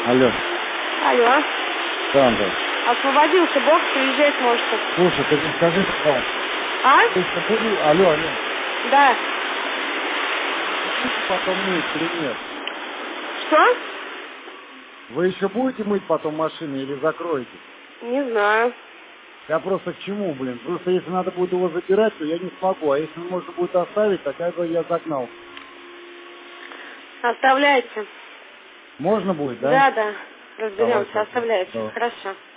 Алло. Алло. Сандра. Освободился бог, приезжать можете. Слушай, ты мне скажи, пожалуйста. А? Ты что будешь? Алло. Да. Будете потом мыть или нет? Что? Вы еще будете мыть потом машины или закроете? Не знаю. Я просто к чему, блин? Просто если надо будет его забирать, то я не смогу. А если можно будет оставить, тогда бы я загнал. Оставляйте. Можно будет, да? Да, да. Давай, Разберемся. хорошо. Оставляйте. Давай. Хорошо.